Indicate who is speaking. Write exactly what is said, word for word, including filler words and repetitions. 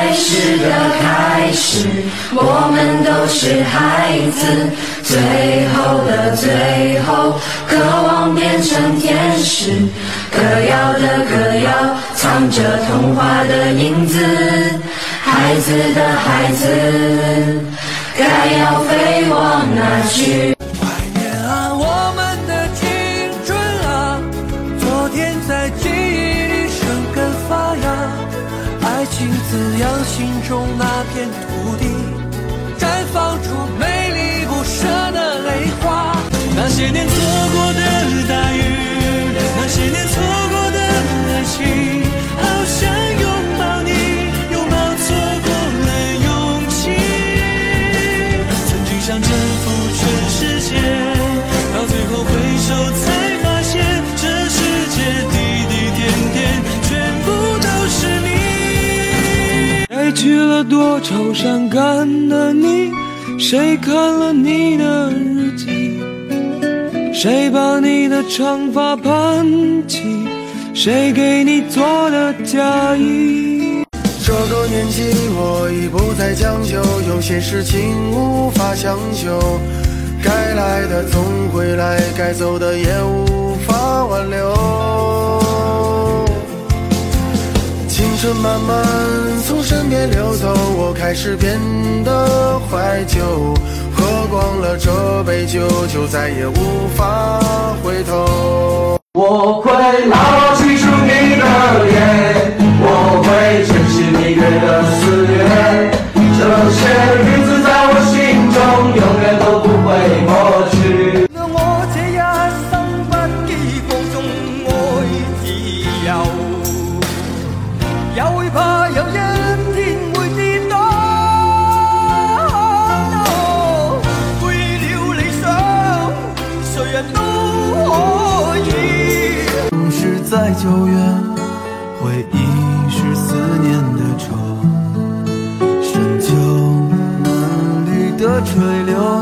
Speaker 1: 爱是个开始，我们都是孩子，最后的最后，渴望变成天使，歌谣的歌谣，藏着童话的影子，孩子的孩子，该要飞往哪去？
Speaker 2: 怀念啊，我们的青春啊，昨天在记忆里生根发芽，爱情滋养心中那片土地，绽放出美丽不舍的泪花。那些年错过的大雨，那些年错过的爱情，好想拥抱你，拥抱错过了勇气。曾经想征服全世界，到最后回首才发现，这世界滴滴点点全部都是你。带去了多愁善感的你，谁看了你的日记？谁把你的长发盘起？谁给你做的嫁衣？
Speaker 3: 这个年纪我已不再将就，有些事情无法强求，该来的总会来，该走的也无法挽留。青春慢慢从身边流走，我开始变得怀旧，喝光了这杯酒，就再也无法回头。
Speaker 4: 我会牢记住你的脸，我会珍惜你给的思念，这些日子在我心中永远都不会抹去。
Speaker 2: 我這一生不羈放縱愛自由，也會怕有一天會跌倒。為了理想，誰人都可以。
Speaker 3: 往事再久遠，回憶是思念。